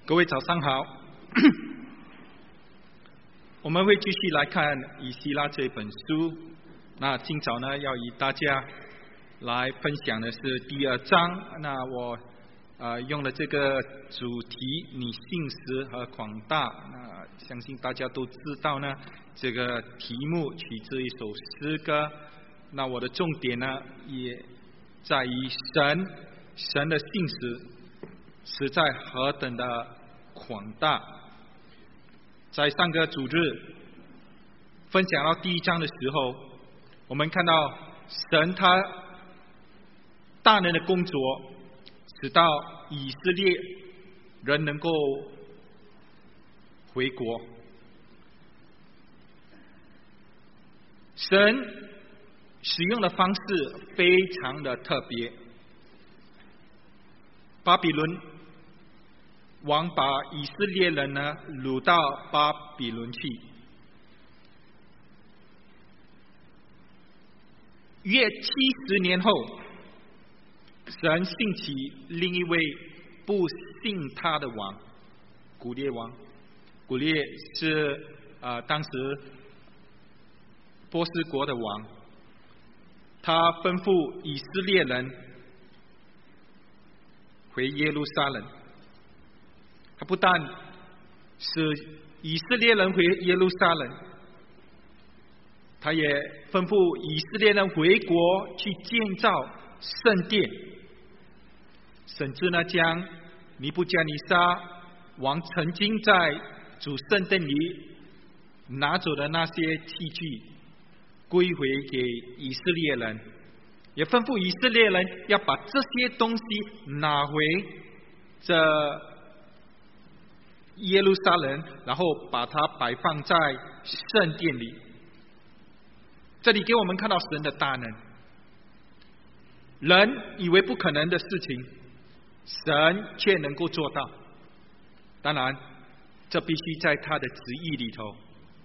各位早上好。我们会继续来看以西拉这本书。那今早呢，要与大家来分享的是第2章。那我用了这个主题“你信实和广大”。那相信大家都知道呢，这个题目取自一首诗歌。那我的重点呢，也在于神的信实实在何等的广大。在上个主日分享到第1章的时候，我们看到神他大能的工作，使到以色列人能够回国。神使用的方式非常的特别。巴比伦王把以色列人呢掳到巴比伦去，约70年后，神兴起另一位不信他的王古列王。古列是当时波斯国的王，他吩咐以色列人回耶路撒冷。他不但使以色列人回耶路撒冷，他也吩咐以色列人回国去建造圣殿，甚至呢将尼布甲尼撒王曾经在主圣殿里拿走的那些器具归回给以色列人，也吩咐以色列人要把这些东西拿回这耶路撒冷，然后把它摆放在圣殿里。这里给我们看到神的大能，人以为不可能的事情，神却能够做到。当然，这必须在他的旨意里头。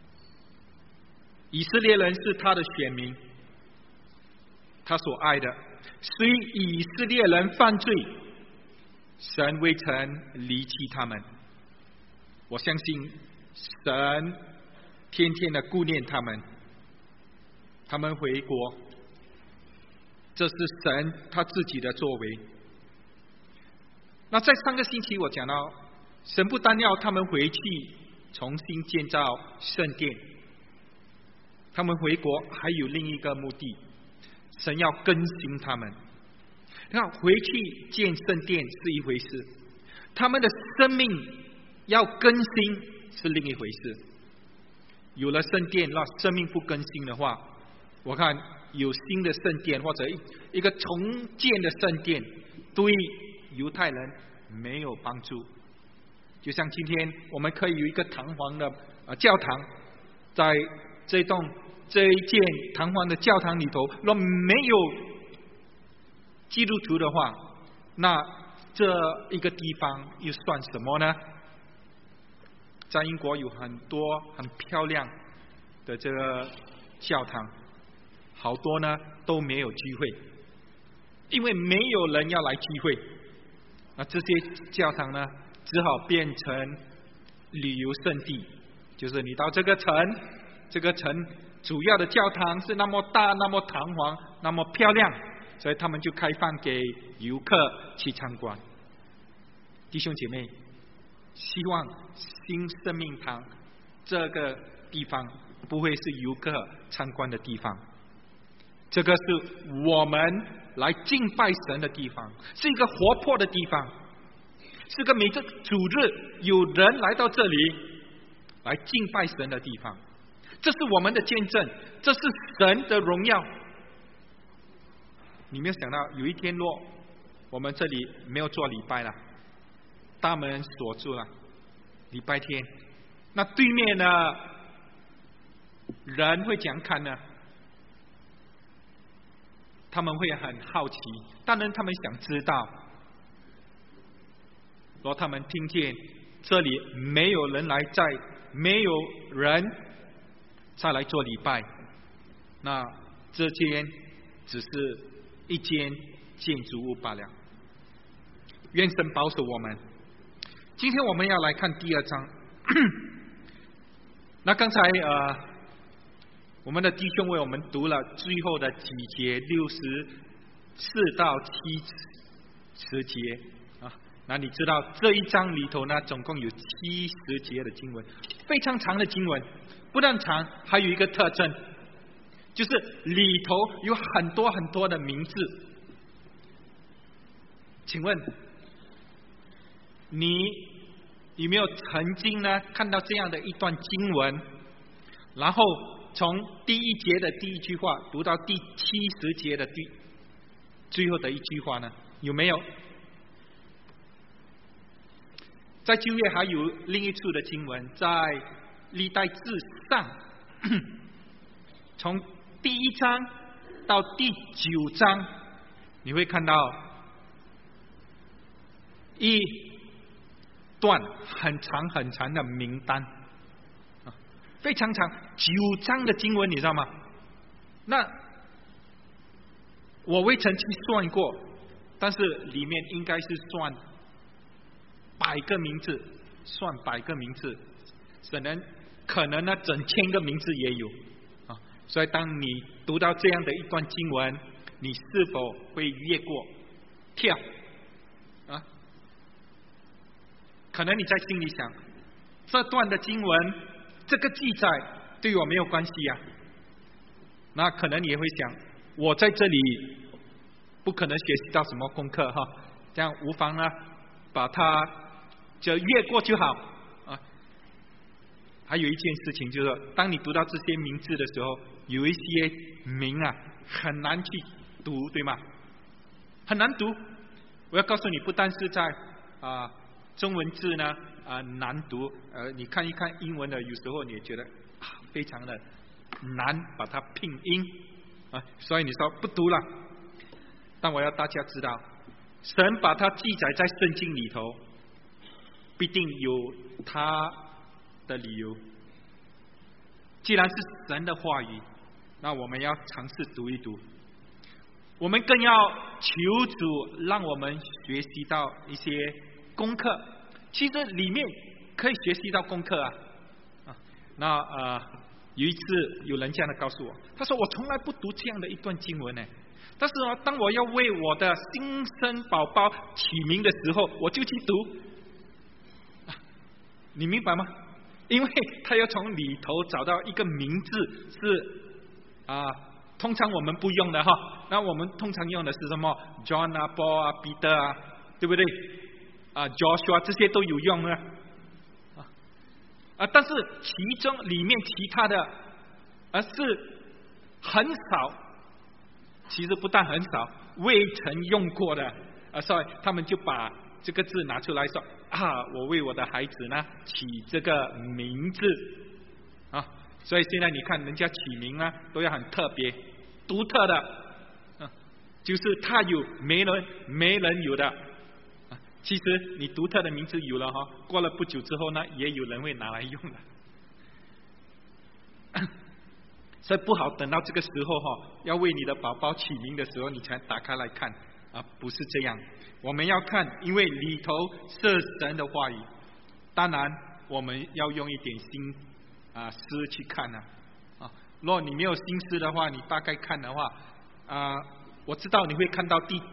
以色列人是他的选民，他所爱的。虽以色列人犯罪，神未曾离弃他们。我相信神天天的顾念他们，他们回国，这是神他自己的作为。那在上个星期我讲到，神不单要他们回去重新建造圣殿，他们回国还有另一个目的，神要更新他们。那回去建圣殿是一回事，他们的生命要更新是另一回事。有了圣殿，那生命不更新的话，我看有新的圣殿或者一个重建的圣殿，对犹太人没有帮助。就像今天我们可以有一个堂皇的教堂，在这一间堂皇的教堂里头，若没有基督徒的话，那这一个地方又算什么呢？在英国有很多很漂亮的这个教堂，好多呢都没有聚会，因为没有人要来聚会。那这些教堂呢，只好变成旅游胜地，就是你到这个城主要的教堂是那么大、那么堂皇、那么漂亮，所以他们就开放给游客去参观。弟兄姐妹，希望新生命堂这个地方不会是游客参观的地方，这个是我们来敬拜神的地方，是一个活泼的地方，是个每个主日有人来到这里来敬拜神的地方。这是我们的见证，这是神的荣耀。你没有想到有一天若我们这里没有做礼拜了，大门锁住了，礼拜天，那对面呢人会怎样看呢？他们会很好奇，当然他们想知道，若他们听见这里没有人再来做礼拜，那这间只是一间建筑物罢了。愿神保守我们， 今天我们要来看第2章。那刚才我们的弟兄为我们读了最后的几节64到70节啊。那你知道这一章里头呢，总共有70节的经文，非常长的经文。不但长，还有一个特征，就是里头有很多很多的名字。请问你有没有曾经呢看到这样的一段经文，然后从第1节的第1句话读到第70节的最后的一句话呢？有没有？在旧约还有另一处的经文，在历代志上，从第1章到第9章，你会看到一段很长很长的名单，非常长，9章的经文，你知道吗？那我未曾去算过，但是里面应该是算100个名字，算100个名字，可能呢整千个名字也有啊。所以当你读到这样的一段经文，你是否会越过跳啊？可能你在心里想，这段的经文这个记载对我没有关系呀。那可能你也会想，我在这里不可能学习到什么功课哈，这样无妨呢，把它就越过就好啊。还有一件事情就是，当你读到这些名字的时候，有一些名啊很难去读，对吗？很难读。我要告诉你，不但是在中文字呢难读，你看一看英文的，有时候你也觉得非常的难把它拼音啊，所以你说不读了。但我要大家知道，神把它记载在圣经里头，必定有他的理由。既然是神的话语，那我们要尝试读一读。我们更要求主让我们学习到一些功课。其实里面可以学习到功课那有一次有人这样的告诉我，他说我从来不读这样的一段经文呢，但是当我要为我的新生宝宝起名的时候，我就去读。你明白吗？因为他要从里头找到一个名字是通常我们不用的哈。那我们通常用的是什么 ？John 啊 ，Paul 啊，彼得啊，对不对？Joshua 这些都有用啊。但是其中里面其他的是很少，其实不但很少，未曾用过的所以他们就把这个字拿出来说我为我的孩子呢起这个名字所以现在你看人家起名呢都要很特别独特的就是他有没人有的其实你独特的名字有了过了不久之后呢，也有人会拿来用的所以不好等到这个时候要为你的宝宝起名的时候你才打开来看不是这样。我们要看，因为里头是神的话语，当然我们要用一点心思去看如果你没有心思的话，你大概看的话我知道你会看到第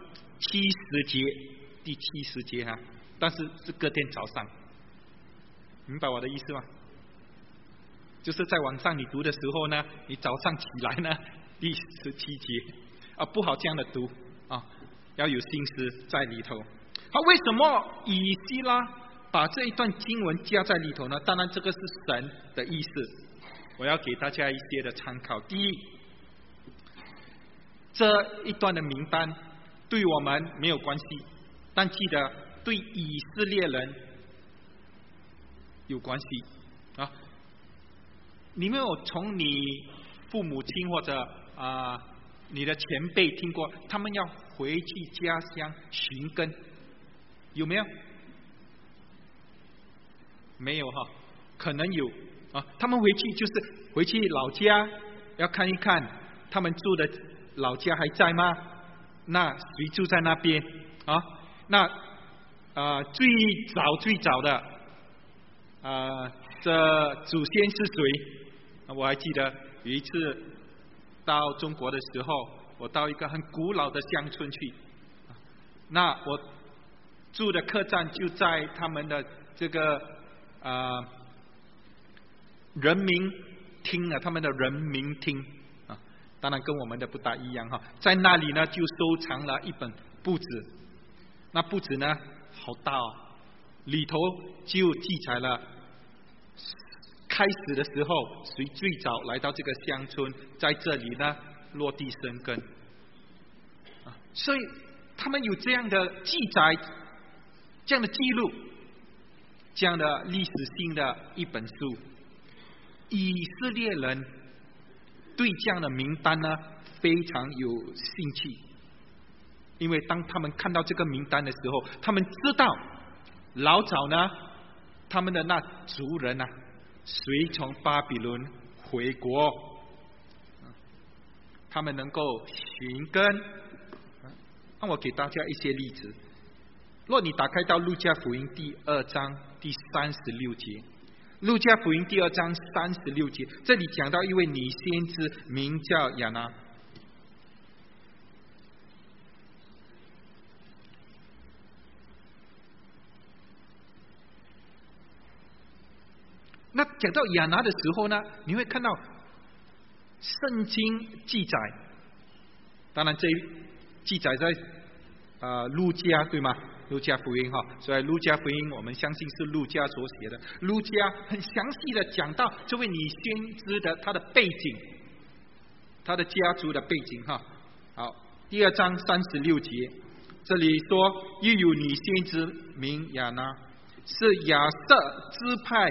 70节但是是隔天早上，明白我的意思吗？就是在晚上你读的时候呢，你早上起来呢第17节不好这样的读要有心思在里头。好，为什么以西拉把这一段经文加在里头呢？当然这个是神的意思，我要给大家一些的参考。第一，这一段的名单对我们没有关系，但记得对以色列人有关系你没有从你父母亲或者你的前辈听过他们要回去家乡寻根，有没有？没有可能有他们回去就是回去老家要看一看他们住的老家还在吗？那谁住在那边那最早的这祖先是谁？我还记得有一次到中国的时候，我到一个很古老的乡村去，那我住的客栈就在他们的这个人民厅他们的人民厅当然跟我们的不大一样在那里呢就收藏了一本簿子，那簿子呢好大里头就记载了开始的时候谁最早来到这个乡村，在这里呢落地生根所以他们有这样的记载，这样的记录，这样的历史性的一本书。以色列人对这样的名单呢非常有兴趣，因为当他们看到这个名单的时候，他们知道老早呢他们的那族人随从巴比伦回国，他们能够寻根。让我给大家一些例子。若你打开到路加福音第2章第36节，路加福音第2章36节，这里讲到一位女先知名叫亚拿。那讲到亚拿的时候呢，你会看到圣经记载，当然这记载在路加对吗？路加福音所以路加福音我们相信是路加所写的。路加很详细的讲到这位女先知的她的背景，她的家族的背景好，第2章36节，这里说又有女先知名亚拿，是亚瑟支派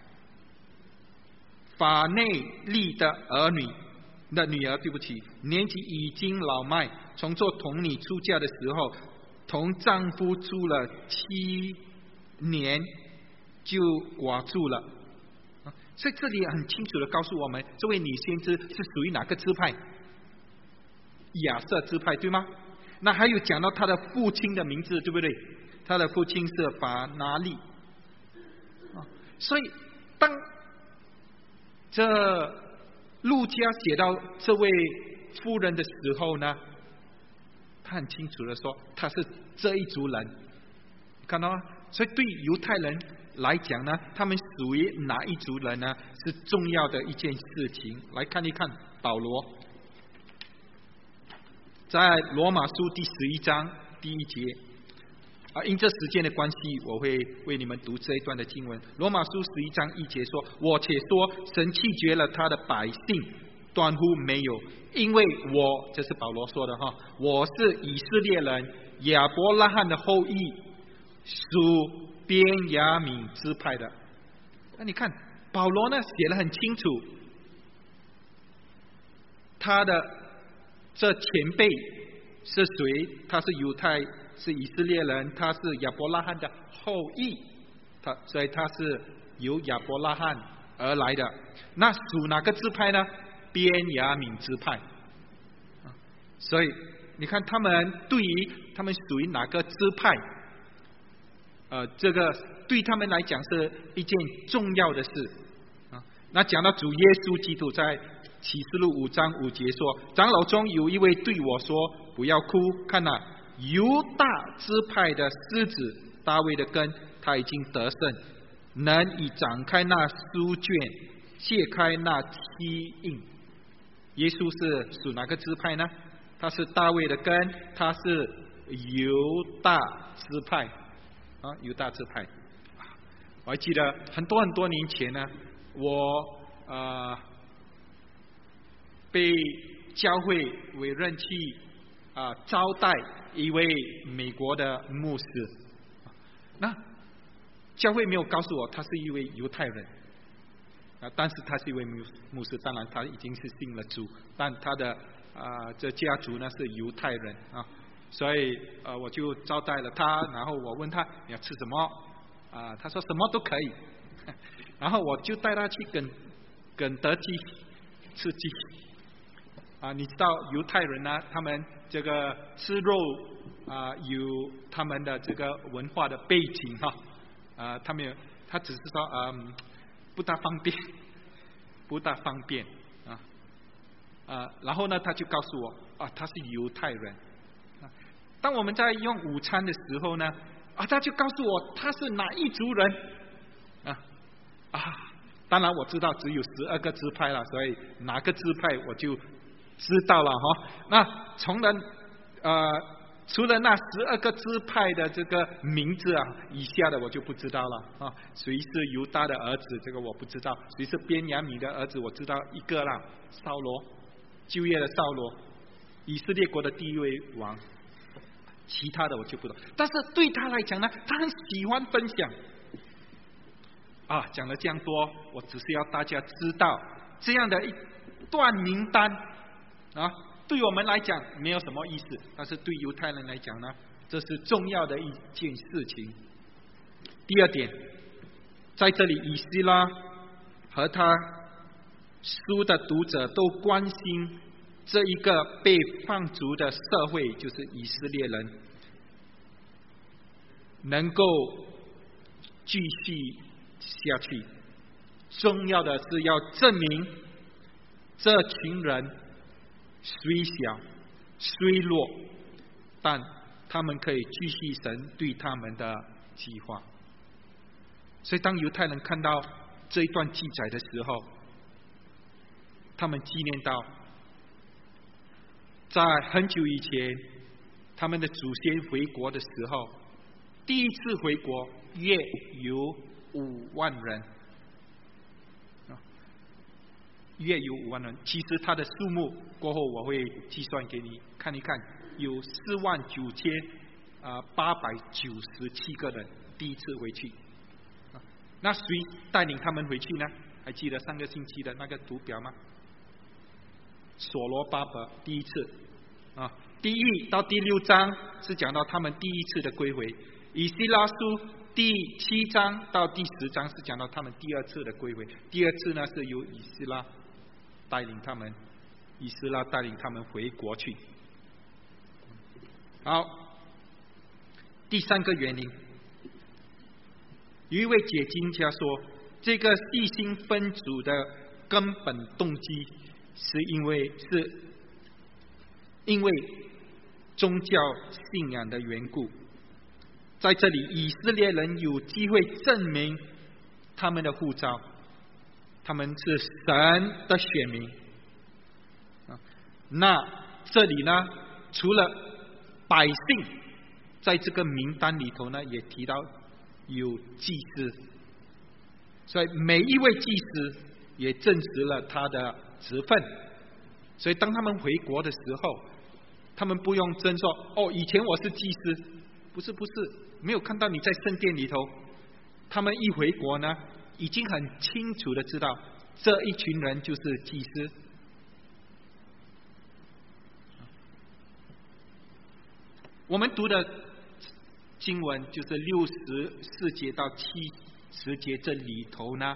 法内利的女儿，对不起，年纪已经老迈，从做童女出嫁的时候，同丈夫住了7年就寡住了。所以这里很清楚的告诉我们，这位女先知是属于哪个支派？亚瑟支派，对吗？那还有讲到她的父亲的名字，对不对？她的父亲是法拿利。所以当这路加写到这位妇人的时候呢，他很清楚的说他是这一族人，看到吗？所以对犹太人来讲呢，他们属于哪一族人呢，是重要的一件事情。来看一看保罗在罗马书第11章第1节因这时间的关系，我会为你们读这一段的经文。罗马书11章1节说，我且说神弃绝了他的百姓，断乎没有，因为我，这是保罗说的我是以色列人，亚伯拉罕的后裔，属便雅悯支派的。那你看保罗呢写得很清楚，他的这前辈是谁？他是犹太，是以色列人，他是亚伯拉罕的后裔，所以他是由亚伯拉罕而来的。那属哪个支派呢？便雅悯支派。所以你看他们对于他们属于哪个支派，这个对他们来讲是一件重要的事那讲到主耶稣基督在启示录5章5节说，长老中有一位对我说，不要哭，看犹大支派的狮子大卫的根，他已经得胜，能以展开那书卷，揭开那7印。耶稣是属哪个支派呢？他是大卫的根，他是犹大支派犹大支派。我还记得很多年前呢，我被教会委任去招待一位美国的牧师。那教会没有告诉我他是一位犹太人但是他是一位牧师，当然他已经是信了主，但他的这家族呢是犹太人所以我就招待了他，然后我问他你要吃什么他说什么都可以然后我就带他去肯德基吃鸡你知道犹太人呢，他们这个吃肉有他们的这个文化的背景哈，他只是说不大方便然后呢他就告诉我他是犹太人。当我们在用午餐的时候呢他就告诉我他是哪一族人当然我知道只有12个支派了，所以哪个支派我就知道了哈。那除了那12个支派的这个名字以下的我就不知道了谁是犹大的儿子，这个我不知道；谁是便雅悯的儿子，我知道一个啦，扫罗，旧约的扫罗，以色列国的第一位王。其他的我就不懂。但是对他来讲呢，他很喜欢分享讲了这样多，我只是要大家知道这样的一段名单对我们来讲没有什么意思，但是对犹太人来讲呢，这是重要的一件事情。第二点，在这里以斯拉和他书的读者都关心这一个被放逐的社会，就是以色列人能够继续下去。重要的是要证明这群人虽小虽弱，但他们可以继续神对他们的计划。所以当犹太人看到这一段记载的时候，他们纪念到在很久以前他们的祖先回国的时候，第一次回国约有5万人，约有5万人。其实它的数目过后我会计算给你看一看，有49897个人第一次回去。那谁带领他们回去呢？还记得上个星期的那个图表吗？所罗巴伯第一次第1到第6章是讲到他们第一次的归回，以西拉书第7章到第10章是讲到他们第2次的归回。第2次呢是由以斯拉带领他们回国去。好，第3个原因，有一位解经家说，这个细心分组的根本动机是因为宗教信仰的缘故。在这里以色列人有机会证明他们的呼召，他们是神的选民。那这里呢，除了百姓，在这个名单里头呢也提到有祭司，所以每一位祭司也证实了他的职分。所以当他们回国的时候，他们不用争说以前我是祭司，不是，没有看到你在圣殿里头。他们一回国呢，已经很清楚的知道这一群人就是祭司。我们读的经文就是64节到70节，这里头呢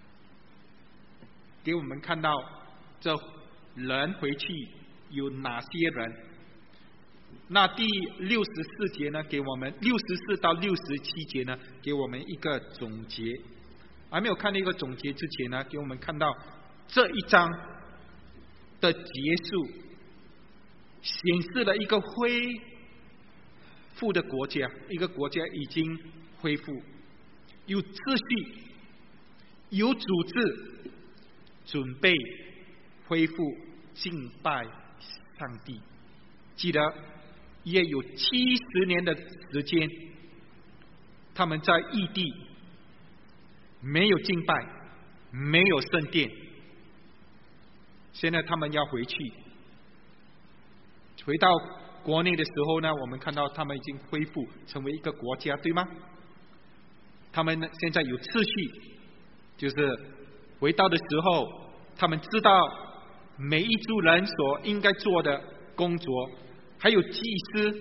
给我们看到这人回去有哪些人。那第64节呢，给我们64到67节呢，给我们一个总结。还没有看那个总结之前呢，给我们看到这一章的结束，显示了一个恢复的国家，一个国家已经恢复，有秩序，有组织，准备恢复敬拜上帝。记得也有70年的时间，他们在异地没有敬拜，没有圣殿。现在他们要回去，回到国内的时候呢，我们看到他们已经恢复成为一个国家，对吗？他们现在有秩序，就是回到的时候，他们知道每一族人所应该做的工作，还有祭司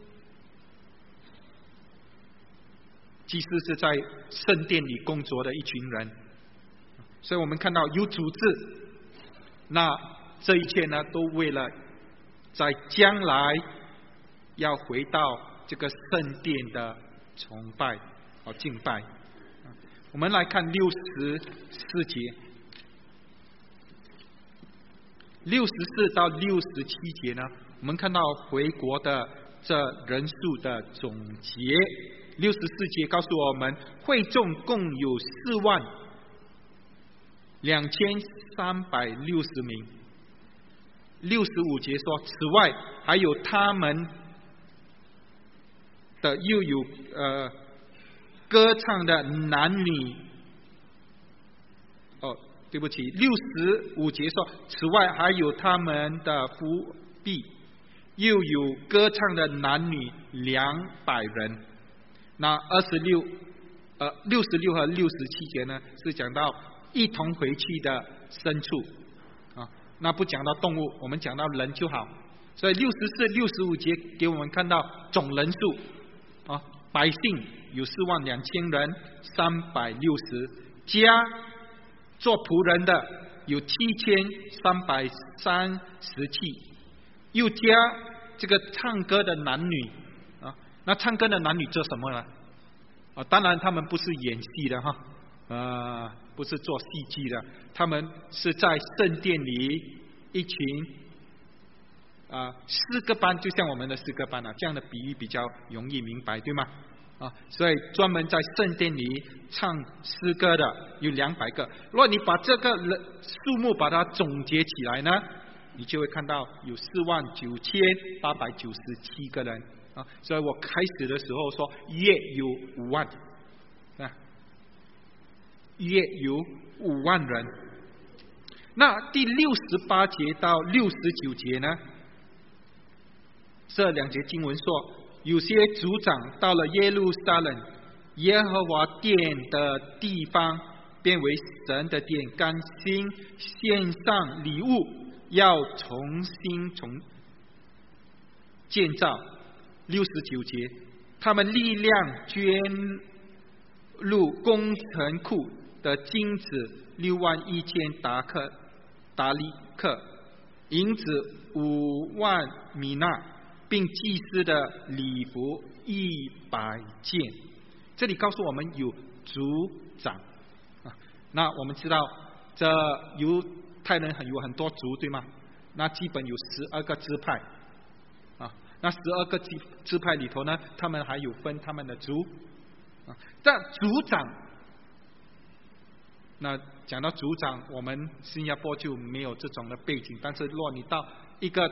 是在圣殿里工作的一群人。所以我们看到有组织，那这一切呢，都为了在将来要回到这个圣殿的崇拜敬拜。我们来看64节，64到67节呢，我们看到回国的这人数的总结。64节告诉我们，会众共有42360名。65节说，此外还有他们的又有歌唱的男女。对不起，65节说，此外还有他们的夫婢，又有歌唱的男女200人。那66和67节呢，是讲到一同回去的牲畜那不讲到动物，我们讲到人就好。所以64、65节给我们看到总人数百姓有42000人，360，加做仆人的有7337，又加这个唱歌的男女那唱歌的男女做什么呢？当然他们不是演戏的不是做戏剧的，他们是在圣殿里一群诗歌班，就像我们的诗歌班这样的比喻比较容易明白，对吗？所以专门在圣殿里唱诗歌的有200个。如果你把这个数目把它总结起来呢，你就会看到有49897个人所以我开始的时候说约有5万约有5万人。那第68节到69节呢，这2节经文说，有些族长到了耶路撒冷耶和华殿的地方，变为神的殿，甘心献上礼物，要重新建造。69节，他们力量捐入工程库的金子61000达利克，银子5万米纳，并祭司的礼服100件。这里告诉我们有族长那我们知道这犹太人有很多族，对吗？那基本有12个支派那12个支派里头呢，他们还有分他们的族但族长，那讲到族长，我们新加坡就没有这种的背景，但是如果你到一个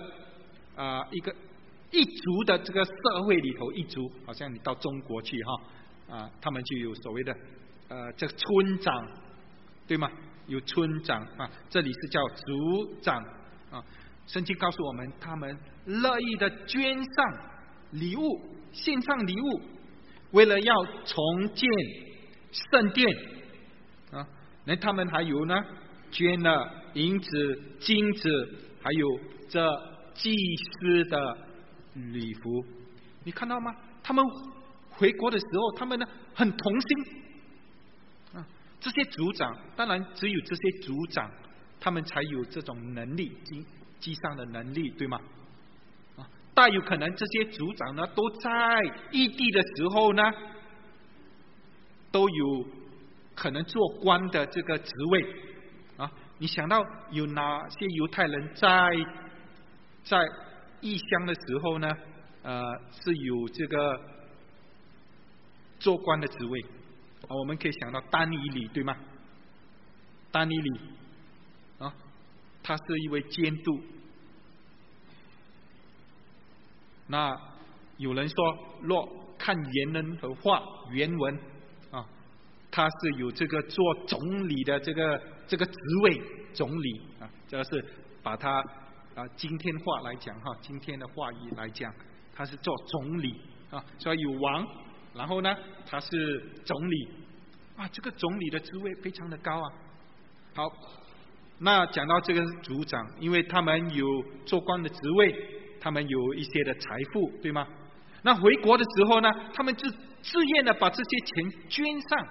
一族的这个社会里头，一族好像你到中国去他们就有所谓的这个村长，对吗？有村长这里是叫族长圣经告诉我们，他们乐意的捐上礼物，献上礼物，为了要重建圣殿那他们还有呢，捐了银子、金子，还有这祭司的礼服。你看到吗？他们回国的时候，他们呢很同心这些族长，当然只有这些族长，他们才有这种能力，经上的能力，对吗？大有可能这些族长呢，都在异地的时候呢，都有可能做官的这个职位你想到有哪些犹太人在异乡的时候呢是有这个做官的职位我们可以想到但以理，对吗？但以理他是一位监督。那有人说，若看原文他是有这个做总理的这个职位，总理这个是把他今天话来讲今天的话语来讲，他是做总理所以有王，然后呢他是总理这个总理的职位非常的高好，那讲到这个族长，因为他们有做官的职位，他们有一些的财富，对吗？那回国的时候呢，他们就自愿的把这些钱捐上。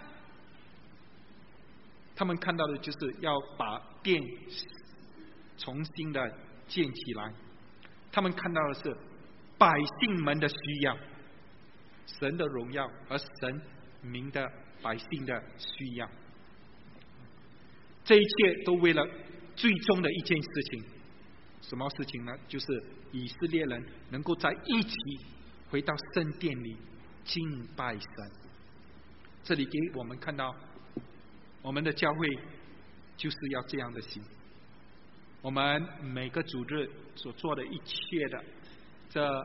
他们看到的就是要把殿重新的建起来，他们看到的是百姓们的需要，神的荣耀和神民的百姓的需要。这一切都为了最终的一件事情，什么事情呢？就是以色列人能够在一起回到圣殿里敬拜神。这里给我们看到，我们的教会就是要这样的行。我们每个主日所做的一切的这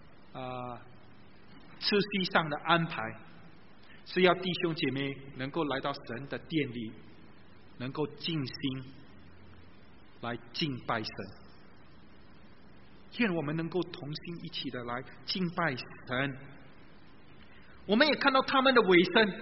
次序上的安排，是要弟兄姐妹能够来到神的殿里，能够尽心来敬拜神。愿我们能够同心一起的来敬拜神。我们也看到他们的委身，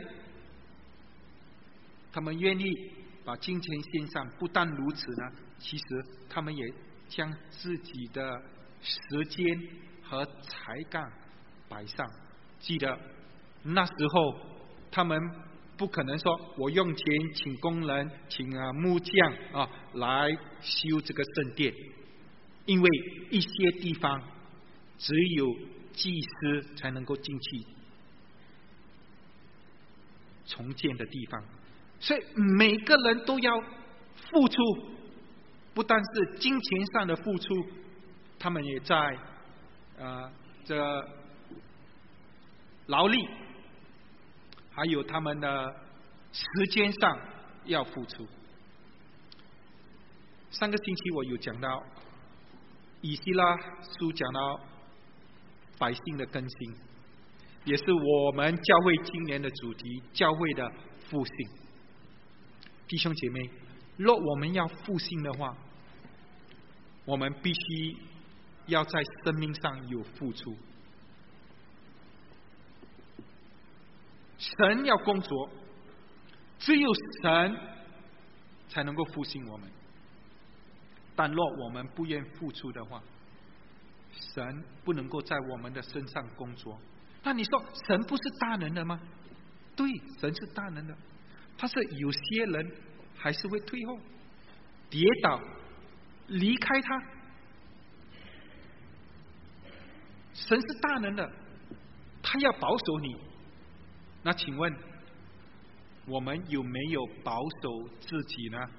他们愿意把金钱献上，不但如此呢，其实他们也将自己的时间和才干摆上。记得那时候他们不可能说我用钱请工人请木匠来修这个圣殿，因为一些地方只有祭司才能够进去重建的地方，所以每个人都要付出，不但是金钱上的付出，他们也在这劳力还有他们的时间上要付出。上个星期我有讲到以西拉书讲到百姓的更新，也是我们教会今年的主题，教会的复兴。弟兄姐妹，若我们要复兴的话，我们必须要在生命上有付出。神要工作，只有神才能够复兴我们。但若我们不愿付出的话，神不能够在我们的身上工作。那你说神不是大能的吗？对，神是大能的，但是有些人还是会退后、跌倒、离开他。神是大能的，他要保守你。那请问我们有没有保守自己呢？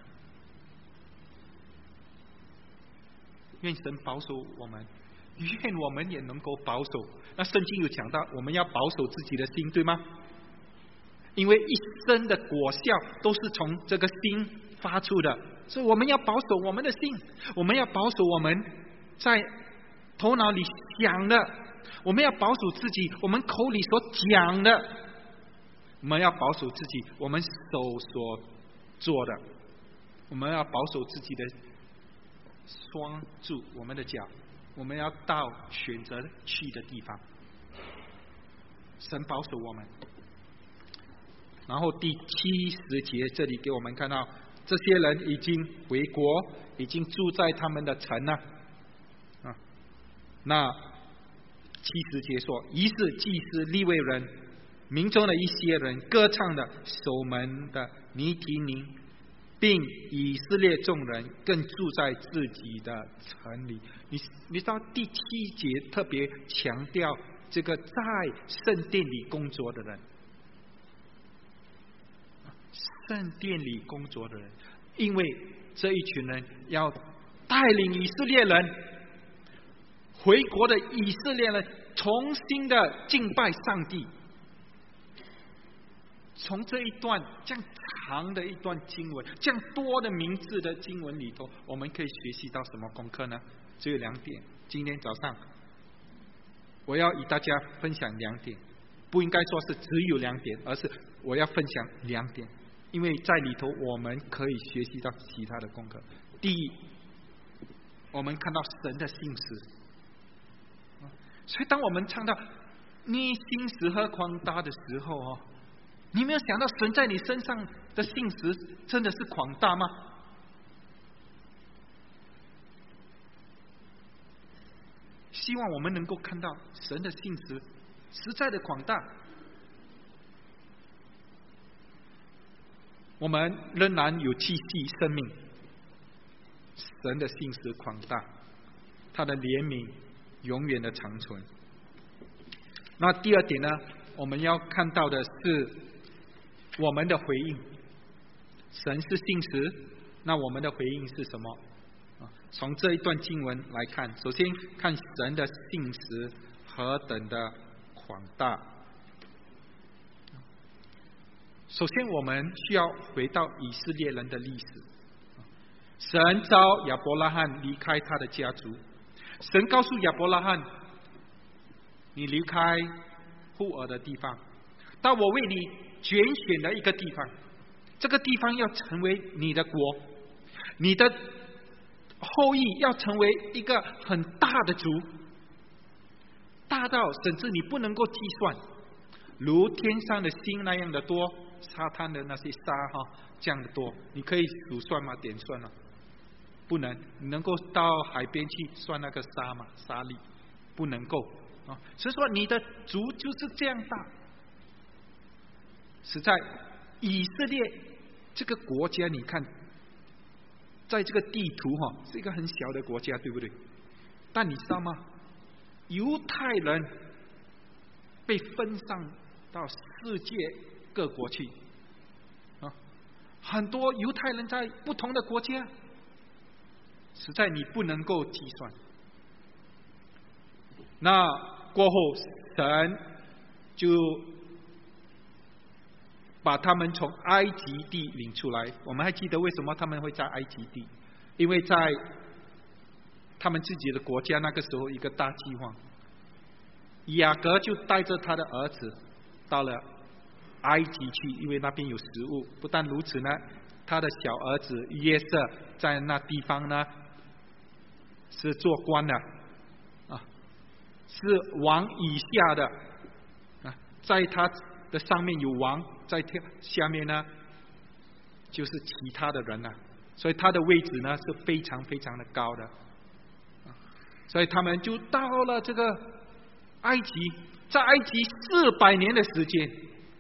愿神保守我们，愿我们也能够保守。那圣经有讲到我们要保守自己的心，对吗？因为一生的果效都是从这个心发出的，所以我们要保守我们的心，我们要保守我们在头脑里想的，我们要保守自己我们口里所讲的，我们要保守自己我们手所做的，我们要保守自己的双足，我们的脚，我们要到选择去的地方。神保守我们。然后第70节这里给我们看到，这些人已经回国，已经住在他们的城了。那70节说，于是祭司、利未人、民中的一些人、歌唱的、守门的、尼提宁，并以色列众人更住在自己的城里。你知道第7节特别强调这个在圣殿里工作的人，圣殿里工作的人，因为这一群人要带领以色列人回国的以色列人重新的敬拜上帝。从这一段这样长的一段经文，这样多的名字的经文里头，我们可以学习到什么功课呢？只有2点。今天早上我要与大家分享2点，不应该说是只有2点，而是我要分享2点，因为在里头我们可以学习到其他的功课。第一，我们看到神的信实，所以当我们唱到你信实和广大的时候你没有想到神在你身上的信实真的是广大吗？希望我们能够看到神的信实实在的广大。我们仍然有气息生命，神的信实广大，他的怜悯永远的长存。那第二点呢，我们要看到的是我们的回应。神是信实，那我们的回应是什么？从这一段经文来看，首先看神的信实何等的广大。首先我们需要回到以色列人的历史。神召亚伯拉罕离开他的家族，神告诉亚伯拉罕，你离开户尔的地方，到我为你拣选的一个地方，这个地方要成为你的国，你的后裔要成为一个很大的族，大到甚至你不能够计算，如天上的星那样的多，沙滩的那些沙这样的多，你可以数算吗？点算吗？不能。你能够到海边去算那个沙吗？沙粒不能够啊。所以说你的族就是这样大。实在以色列这个国家，你看在这个地图是一个很小的国家，对不对？但你知道吗？犹太人被分散到世界各国去啊，很多犹太人在不同的国家，实在你不能够计算。那过后，神就把他们从埃及地领出来。我们还记得为什么他们会在埃及地？因为在他们自己的国家那个时候一个大饥荒，雅各就带着他的儿子到了埃及去，因为那边有食物。不但如此呢，他的小儿子约瑟在那地方呢是做官的啊，是王以下的啊，在他的上面有王，在下面呢就是其他的人所以他的位置呢是非常非常的高的。所以他们就到了这个埃及，在埃及400年的时间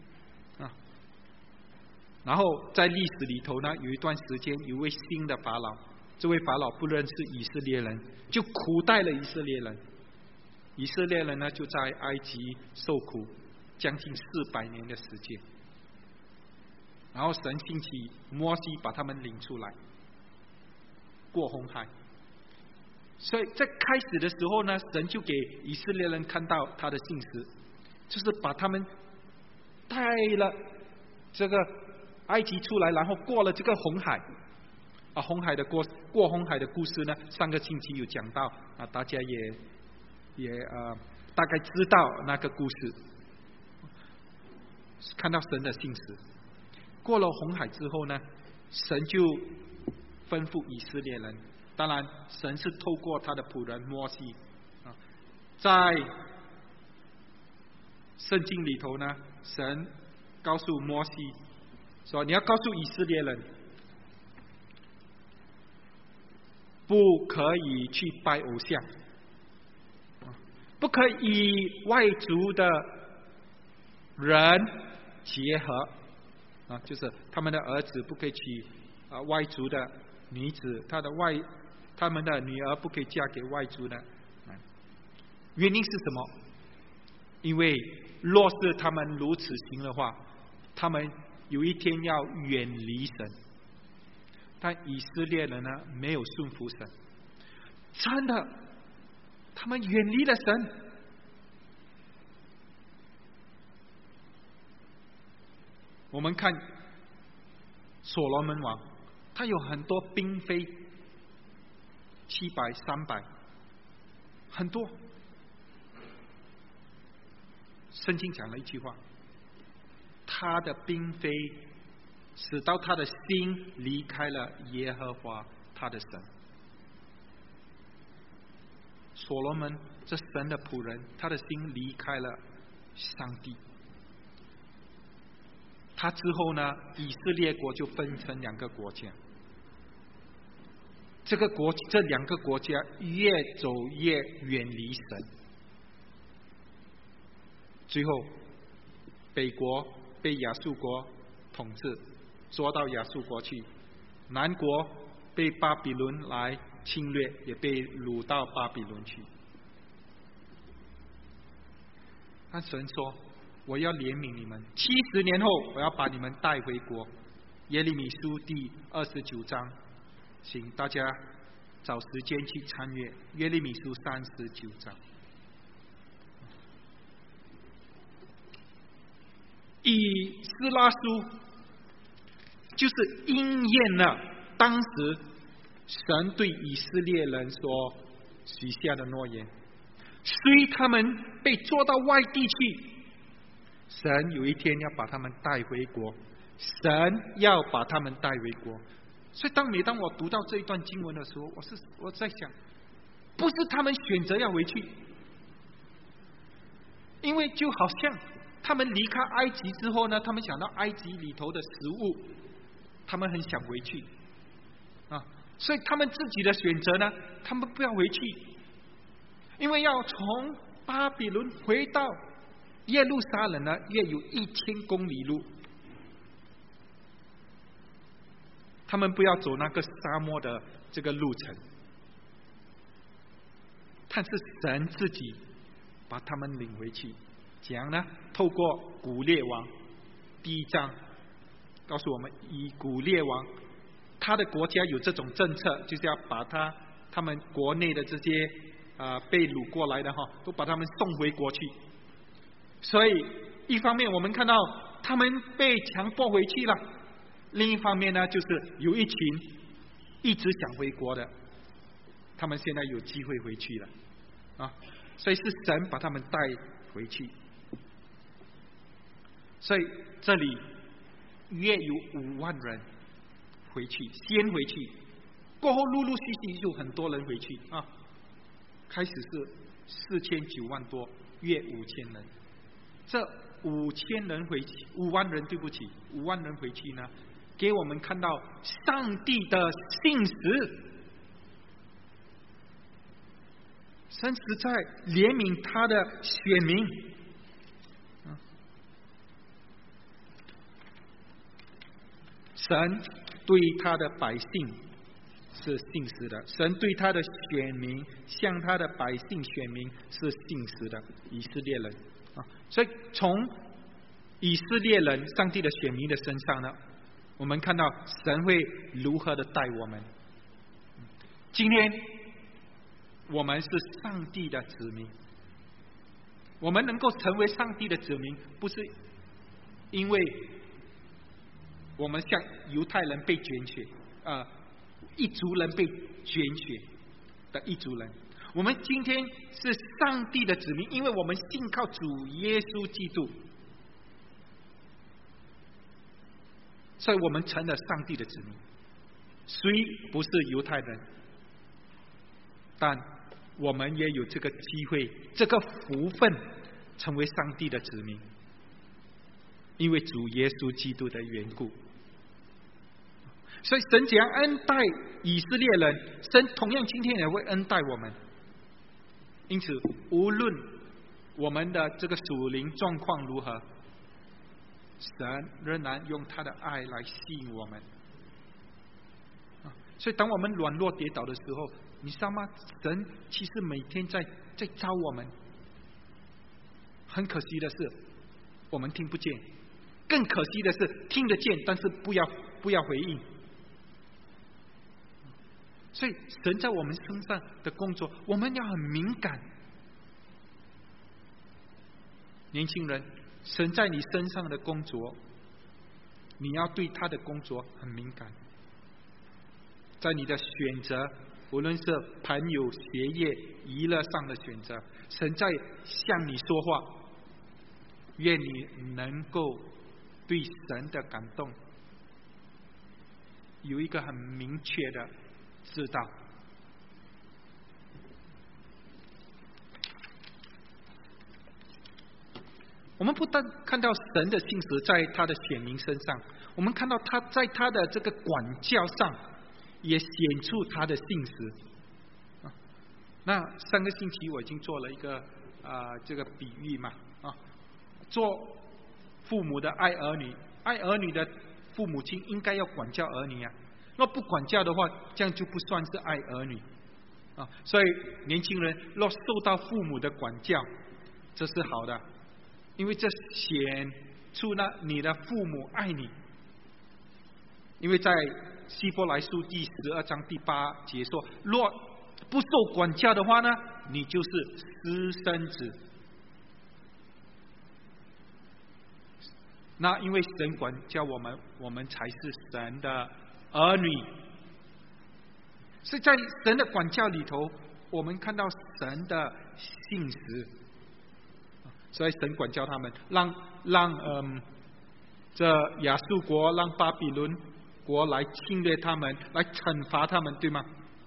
然后在历史里头呢，有一段时间有一位新的法老，这位法老不认识以色列人，就苦待了以色列人。以色列人呢就在埃及受苦将近400年的时间，然后神兴起摩西把他们领出来，过红海。所以在开始的时候呢，神就给以色列人看到他的信实，就是把他们带了这个埃及出来，然后过了这个红海红海的过红海的故事呢，上个星期有讲到大家也大概知道那个故事，看到神的信实。过了红海之后呢，神就吩咐以色列人，当然神是透过他的仆人摩西在圣经里头呢，神告诉摩西说，你要告诉以色列人，不可以去拜偶像，不可以与外族的人结合就是他们的儿子不可以娶外族的女子，他们的女儿不可以嫁给外族的。原因是什么？因为若是他们如此行的话，他们有一天要远离神。但以色列人呢，没有顺服神，真的，他们远离了神。我们看所罗门王，他有很多嫔妃，700、300，很多。圣经讲了一句话，他的嫔妃使到他的心离开了耶和华他的神。所罗门这神的仆人，他的心离开了上帝。他之后呢，以色列国就分成2个国家，这2个国家越走越远离神，最后北国被亚述国统治，捉到亚述国去；南国被巴比伦来侵略，也被掳到巴比伦去。 但神说我要怜悯你们，70年后我要把你们带回国。耶利米书第29章，请大家找时间去参阅耶利米书39章。以斯拉书就是应验了当时神对以色列人所许下的诺言，虽他们被捉到外地去，神有一天要把他们带回国，神要把他们带回国。所以每当我读到这一段经文的时候，我在想，不是他们选择要回去，因为就好像他们离开埃及之后呢，他们想到埃及里头的食物，他们很想回去啊，所以他们自己的选择呢，他们不要回去，因为要从巴比伦回到耶路撒冷呢，约有1000公里路，他们不要走那个沙漠的这个路程，但是神自己把他们领回去。怎样呢？透过古列王第1章告诉我们，以古列王他的国家有这种政策，就是要把他们国内的这些被掳过来的都把他们送回国去。所以一方面我们看到他们被强迫回去了，另一方面呢，就是有一群一直想回国的，他们现在有机会回去了啊！所以是神把他们带回去。所以这里约有5万人回去，先回去，过后陆陆续续就很多人回去啊。开始是49万多，约5000人。这5000人回去，5万人对不起，5万人回去呢，给我们看到上帝的信实，神实在怜悯他的选民。神对他的百姓是信实的，神对他的选民，向他的百姓选民是信实的，以色列人啊。所以从以色列人上帝的选民的身上呢，我们看到神会如何的带我们。今天我们是上帝的子民，我们能够成为上帝的子民，不是因为我们像犹太人被拣选，一族人被拣选的一族人。我们今天是上帝的子民，因为我们信靠主耶稣基督，所以我们成了上帝的子民。虽不是犹太人，但我们也有这个机会，这个福分，成为上帝的子民，因为主耶稣基督的缘故。所以神怎样恩待以色列人，神同样今天也会恩待我们。因此无论我们的这个属灵状况如何，神仍然用他的爱来吸引我们。所以当我们软弱跌倒的时候，你知道吗？神其实每天在招我们。很可惜的是我们听不见，更可惜的是听得见，但是不要回应。所以神在我们身上的工作，我们要很敏感。年轻人，神在你身上的工作，你要对他的工作很敏感。在你的选择，无论是朋友、学业、娱乐上的选择，神在向你说话，愿你能够对神的感动有一个很明确的知道。我们不但看到神的信实在他的选民身上，我们看到他在他的这个管教上也显出他的信实。那上个星期我已经做了一个这个比喻嘛，做父母的爱儿女，爱儿女的父母亲应该要管教儿女啊。若不管教的话，这样就不算是爱儿女啊。所以年轻人若受到父母的管教，这是好的因为这显出呢你的父母爱你。因为在希伯来书第12章第8节说，若不受管教的话呢，你就是私生子。那因为神管教我们，我们才是神的儿女。所以在神的管教里头，我们看到神的信实。所以神管教他们，让这亚述国，让巴比伦国来侵略他们，来惩罚他们，对吗？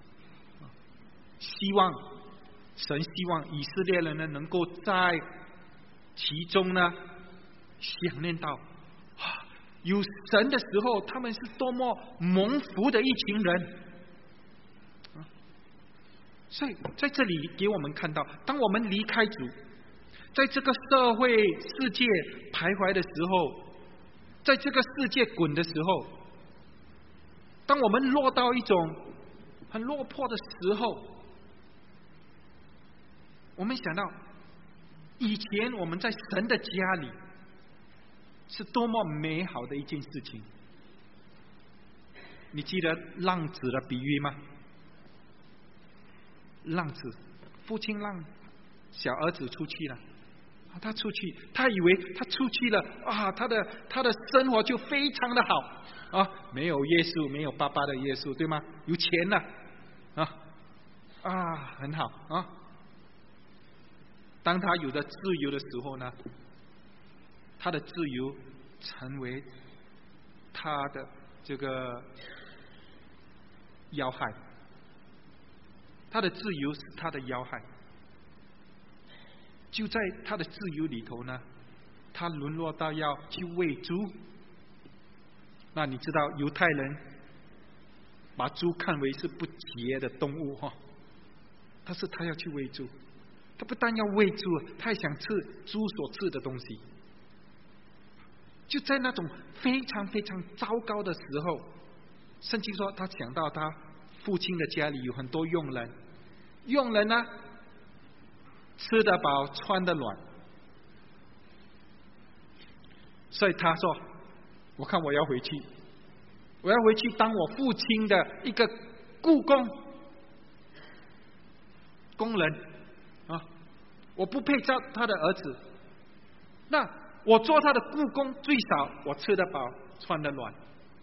神希望以色列人呢，能够在其中呢想念到有神的时候，他们是多么蒙福的一群人。所以在这里给我们看到，当我们离开主，在这个社会世界徘徊的时候，在这个世界滚的时候，当我们落到一种很落魄的时候，我们想到以前我们在神的家里是多么美好的一件事情。你记得浪子的比喻吗？浪子，父亲让小儿子出去了，他出去，他以为他出去了啊，他的生活就非常的好啊，没有约束，没有爸爸的约束，对吗？有钱了很好啊。当他有了自由的时候呢，他的自由成为他的这个要害。他的自由是他的要害。就在他的自由里头呢，他沦落到要去喂猪。那你知道犹太人把猪看为是不洁的动物但是他要去喂猪，他不但要喂猪，他还想吃猪所吃的东西。就在那种非常非常糟糕的时候，圣经说他想到他父亲的家里有很多佣人，佣人呢吃得饱穿得暖，所以他说我看我要回去当我父亲的一个雇工人我不配做他的儿子，那我做他的雇工，最少我吃得饱穿得暖。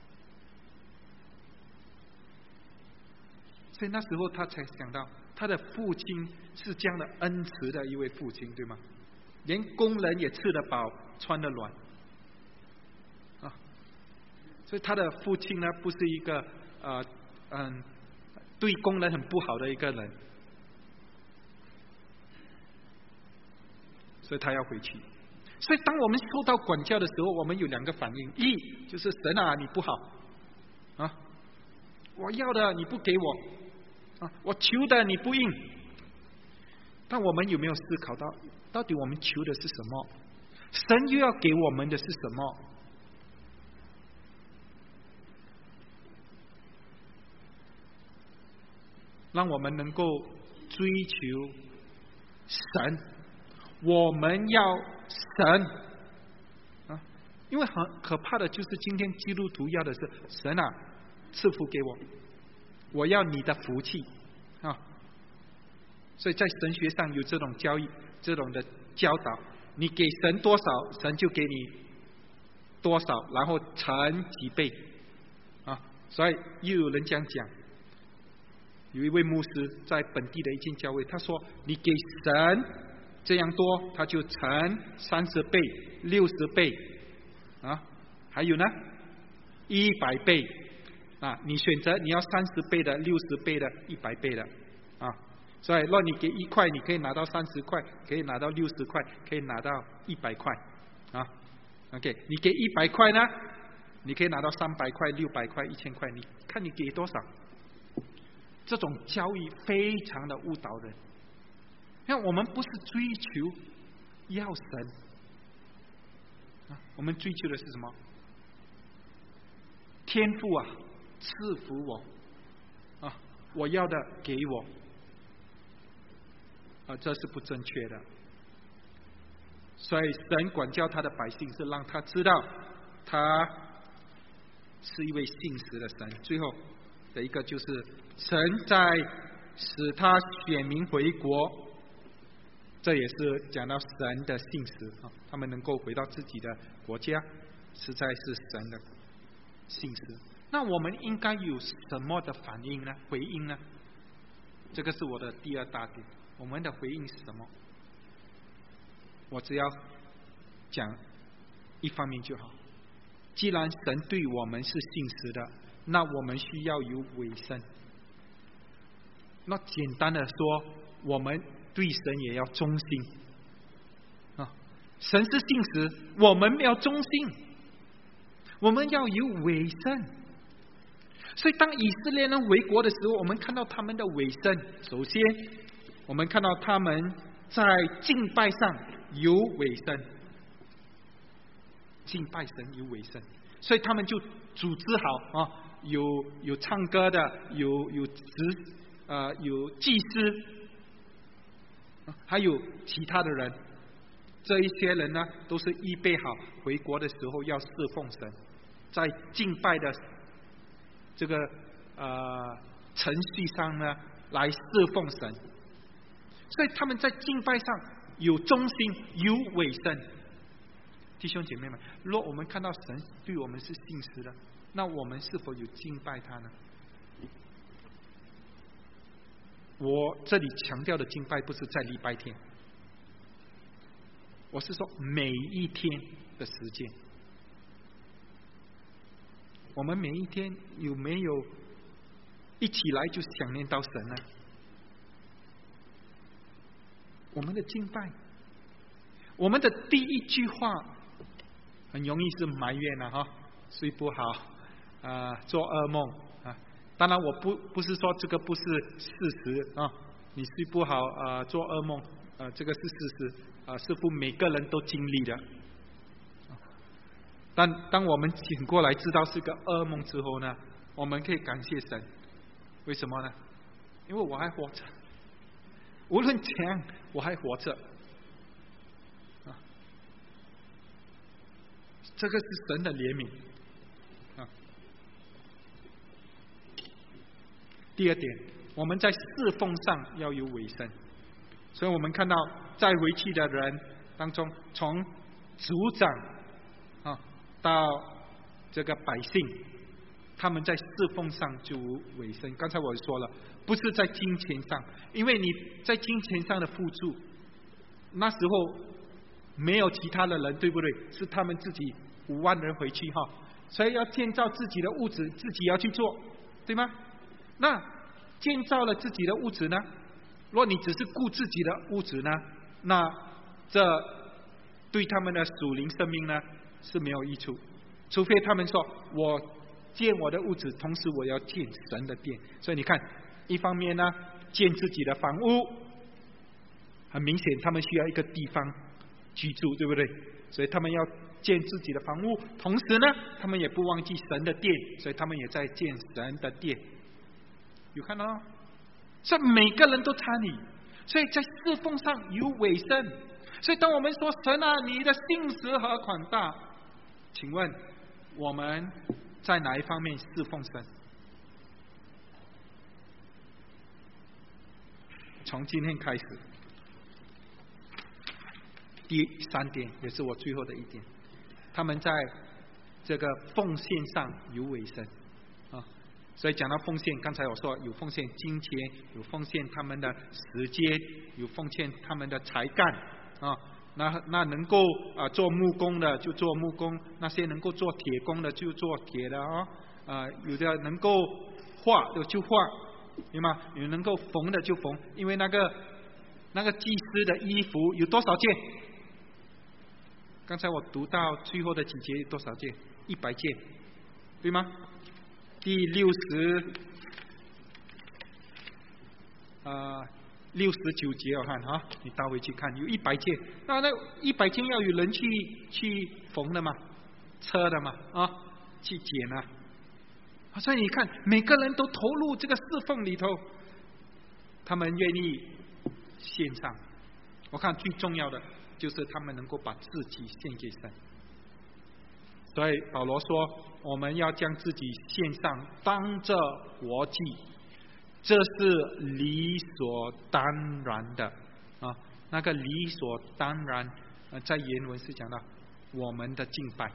所以那时候他才想到他的父亲是这样的恩慈的一位父亲，对吗？连工人也吃得饱穿得暖所以他的父亲呢，不是一个对工人很不好的一个人，所以他要回去。所以当我们受到管教的时候，我们有两个反应：一就是神啊，你不好我要的你不给我我求的你不应。但我们有没有思考到底我们求的是什么？神又要给我们的是什么？让我们能够追求神，我们要神因为很可怕的就是今天基督徒要的是神啊，赐福给我要你的福气所以在神学上有这种教义，这种的教导，你给神多少，神就给你多少，然后乘几倍所以又有人这样讲。有一位牧师在本地的一间教会，他说你给神这样多，他就乘30倍、60倍还有呢100倍你选择你要30倍的、60倍的、100倍的所以若你给1块，你可以拿到30块，可以拿到60块，可以拿到100块OK， 你给100块呢，你可以拿到300块、600块、1000块，你看你给多少。这种教育非常的误导人。因为我们不是追求要神我们追求的是什么？天父啊，赐福我我要的给我这是不正确的。 所以神管教他的百姓，是让他知道他是一位信实的神。最后的一个就是神在使他选民回国，这也是讲到神的信实，他们能够回到自己的国家，实在是神的信实。那我们应该有什么的反应呢？回应呢？这个是我的第二大点。我们的回应是什么？我只要讲一方面就好。既然神对我们是信实的，那我们需要有委身。那简单的说，我们对神也要忠心啊！神是信实，我们要忠心，我们要有委身。所以当以色列人回国的时候，我们看到他们的委身。首先我们看到他们在敬拜上有委身，敬拜神有委身，所以他们就组织好啊，有唱歌的，有祭司，还有其他的人。这一些人呢，都是预备好回国的时候要侍奉神，在敬拜的这个程序上呢，来侍奉神。所以他们在敬拜上有忠心，有委身。弟兄姐妹们，若我们看到神对我们是信实的，那我们是否有敬拜他呢？我这里强调的敬拜不是在礼拜天，我是说每一天的时间。我们每一天有没有一起来就想念到神呢？我们的敬拜，我们的第一句话很容易是埋怨了哈，睡不好做噩梦啊。当然我不是说这个不是事实啊，你睡不好做噩梦这个是事实似乎每个人都经历的。但当我们醒过来知道是个噩梦之后呢，我们可以感谢神。为什么呢？因为我还活着，无论怎样我还活着这个是神的怜悯第二点，我们在侍奉上要有委身。所以我们看到在回去的人当中，从族长到这个百姓，他们在侍奉上就有委身。刚才我说了，不是在金钱上，因为你在金钱上的付出，那时候没有其他的人，对不对？是他们自己5万人回去所以要建造自己的屋子，自己要去做，对吗？那建造了自己的屋子呢，若你只是顾自己的屋子呢，那这对他们的属灵生命呢是没有益处。除非他们说我建我的屋子，同时我要建神的殿。所以你看，一方面呢建自己的房屋，很明显他们需要一个地方居住，对不对？所以他们要建自己的房屋，同时呢他们也不忘记神的殿，所以他们也在建神的殿。有看到吗？所以每个人都参与，所以在侍奉上有委身。所以当我们说神啊，你的信实和宽大，请问我们在哪一方面侍奉神？从今天开始，第3点也是我最后的一点，他们在这个奉献上有委身所以讲到奉献，刚才我说有奉献金钱，有奉献他们的时间，有奉献他们的才干那能够做木工的就做木工，那些能够做铁工的就做铁的有的能够画的就画，对吗？有能够缝的就缝，因为那个祭司的衣服有多少件？刚才我读到最后的几节有多少件？100件，对吗？第69节我看你倒回去看，有100件，那100件要有人去缝的嘛，车的嘛去剪所以你看每个人都投入这个侍奉里头，他们愿意献上。我看最重要的就是他们能够把自己献给神。所以保罗说，我们要将自己献上，当着活祭，这是理所当然的啊。那个理所当然，在原文是讲到我们的敬拜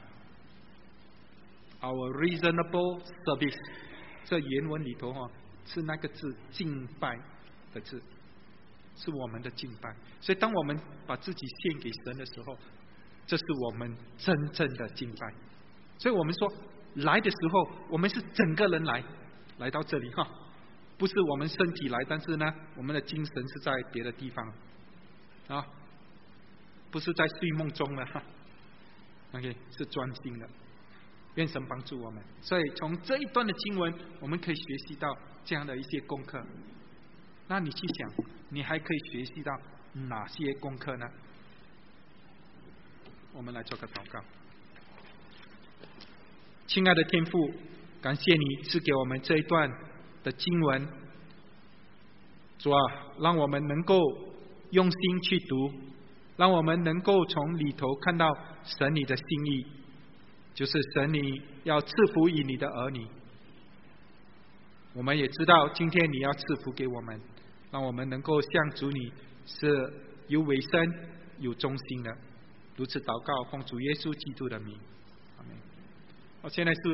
，our reasonable service。这原文里头是那个字敬拜的字，是我们的敬拜。所以当我们把自己献给神的时候，这是我们真正的敬拜。所以我们说来的时候，我们是整个人来到这里不是我们身体来，但是呢，我们的精神是在别的地方啊，不是在睡梦中的OK， 是专心的。愿神帮助我们。所以从这一段的经文，我们可以学习到这样的一些功课。那你去想，你还可以学习到哪些功课呢？我们来做个祷告。亲爱的天父，感谢你赐给我们这一段的经文，主啊，让我们能够用心去读，让我们能够从里头看到神你的心意，就是神你要赐福于你的儿女。我们也知道今天你要赐福给我们，让我们能够向主你是有委身有忠心的。如此祷告，奉主耶稣基督的名，阿们。现在是